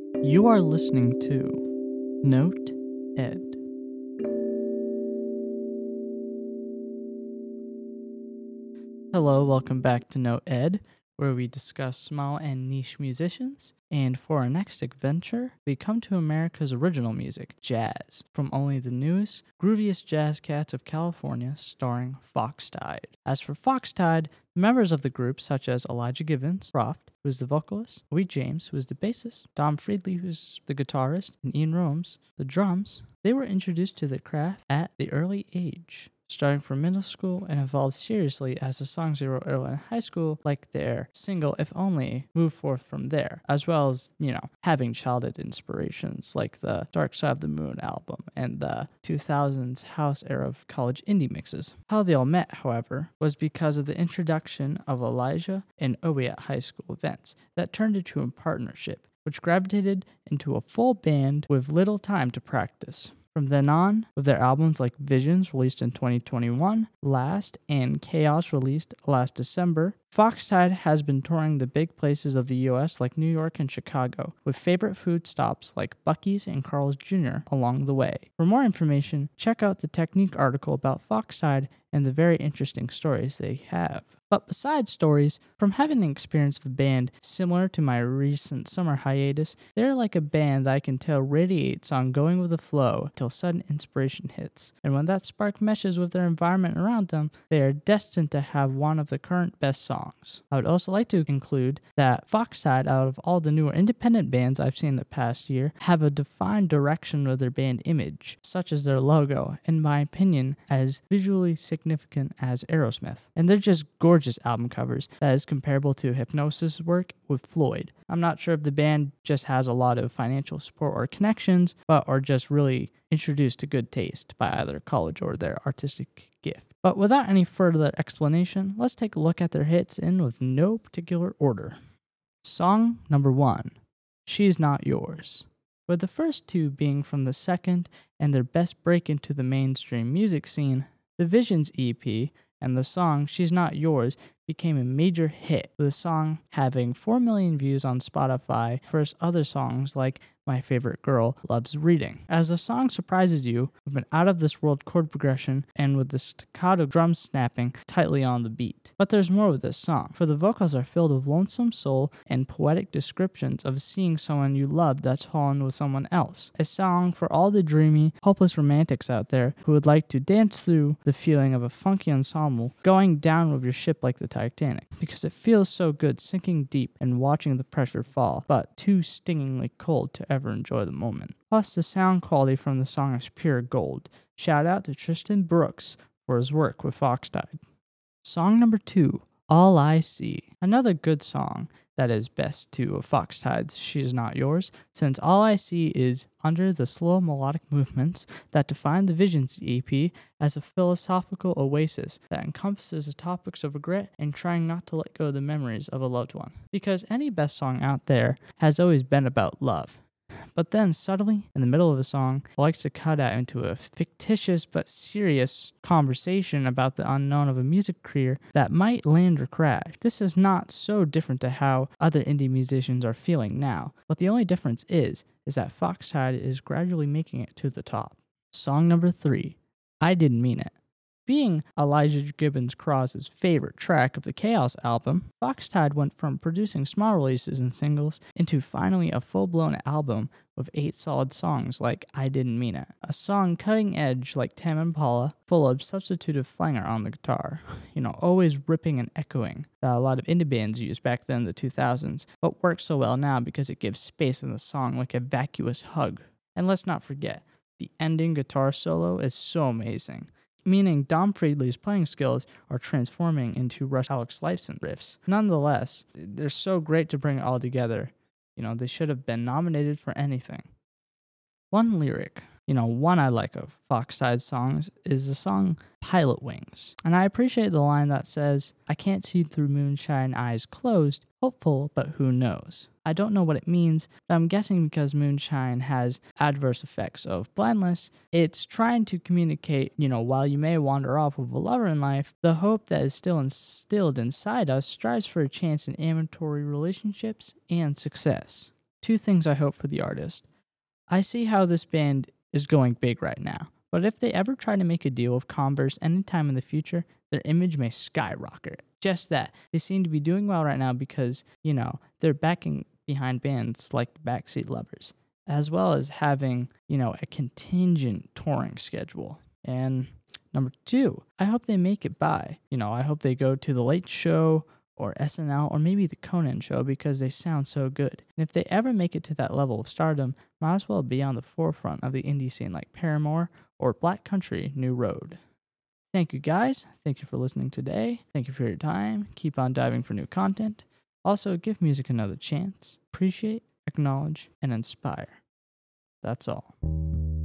You are listening to Note Ed. Hello, welcome back to Note Ed, where we discuss small and niche musicians. And for our next adventure, we come to America's original music, jazz, from only the newest, grooviest jazz cats of California, starring Foxtide. As for Foxtide, members of the group, such as Elijah Givens, Croft, who is the vocalist, Louis James, who is the bassist, Dom Friedley, who is the guitarist, and Ian Romes, the drums, they were introduced to the craft at the early age, starting from middle school and evolved seriously as the songs they wrote early in high school, like their single If Only, moved forth from there, as well as, having childhood inspirations like the Dark Side of the Moon album and the 2000s house era of college indie mixes. How they all met, however, was because of the introduction of Elijah and Obi at high school events that turned into a partnership, which gravitated into a full band with little time to practice. From then on, with their albums like Visions, released in 2021, Last, and Chaos, released last December, Foxtide has been touring the big places of the US like New York and Chicago, with favorite food stops like Buc-ee's and Carl's Jr. along the way. For more information, check out the Technique article about Foxtide and the very interesting stories they have. But besides stories, from having an experience of a band similar to my recent summer hiatus, they're like a band that I can tell radiates on going with the flow until sudden inspiration hits. And when that spark meshes with their environment around them, they are destined to have one of the current best songs. I would also like to include that Foxtide, out of all the newer independent bands I've seen the past year, have a defined direction with their band image, such as their logo, in my opinion, as visually significant as Aerosmith. And they're just gorgeous album covers that is comparable to Hypnosis' work with Floyd. I'm not sure if the band just has a lot of financial support or connections, but are just really introduced to good taste by either college or their artistic gift. But without any further explanation, let's take a look at their hits in with no particular order. Song number 1, She's Not Yours. With the first two being from the second and their best break into the mainstream music scene, the Visions EP and the song She's Not Yours became a major hit, with the song having 4 million views on Spotify versus other songs like My Favorite Girl Loves Reading. As the song surprises you with an out-of-this-world chord progression and with the staccato drum snapping tightly on the beat. But there's more with this song, for the vocals are filled with lonesome soul and poetic descriptions of seeing someone you love that's fallen with someone else. A song for all the dreamy, hopeless romantics out there who would like to dance through the feeling of a funky ensemble going down with your ship like the Titanic, because it feels so good sinking deep and watching the pressure fall, but too stingingly cold to ever enjoy the moment. Plus, the sound quality from the song is pure gold. Shout out to Tristan Brooks for his work with Foxtide. Song number 2, All I See. Another good song that is best to Foxtide's She's Not Yours, since All I See is under the slow melodic movements that define the Visions EP as a philosophical oasis that encompasses the topics of regret and trying not to let go of the memories of a loved one. Because any best song out there has always been about love. But then subtly, in the middle of a song, it likes to cut out into a fictitious but serious conversation about the unknown of a music career that might land or crash. This is not so different to how other indie musicians are feeling now, but the only difference is that Foxtide is gradually making it to the top. Song number 3, I Didn't Mean It. Being Elijah Gibbons Cross's favorite track of the Chaos album, Foxtide went from producing small releases and singles into finally a full-blown album with 8 solid songs like I Didn't Mean It, a song cutting edge like Tame Impala, full of substitutive flanger on the guitar, always ripping and echoing that a lot of indie bands used back then in the 2000s, but works so well now because it gives space in the song like a vacuous hug. And let's not forget, the ending guitar solo is so amazing, meaning Dom Friedley's playing skills are transforming into Rush Alex Lifeson riffs. Nonetheless, they're so great to bring it all together. They should have been nominated for anything. One lyric, one I like of Foxtide's songs is the song Pilot Wings. And I appreciate the line that says, I can't see through moonshine, eyes closed, hopeful, but who knows. I don't know what it means, but I'm guessing because moonshine has adverse effects of blindness, it's trying to communicate, while you may wander off with a lover in life, the hope that is still instilled inside us strives for a chance in amatory relationships and success. 2 things I hope for the artist. I see how this band is going big right now, but if they ever try to make a deal with Converse anytime in the future, their image may skyrocket. Just that. They seem to be doing well right now because, they're backing behind bands like the Backseat Lovers, as well as having, a contingent touring schedule. And number 2, I hope they make it by. I hope they go to The Late Show or SNL or maybe The Conan Show because they sound so good. And if they ever make it to that level of stardom, might as well be on the forefront of the indie scene like Paramore or Black Country New Road. Thank you guys. Thank you for listening today. Thank you for your time. Keep on diving for new content. Also, give music another chance. Appreciate, acknowledge, and inspire. That's all.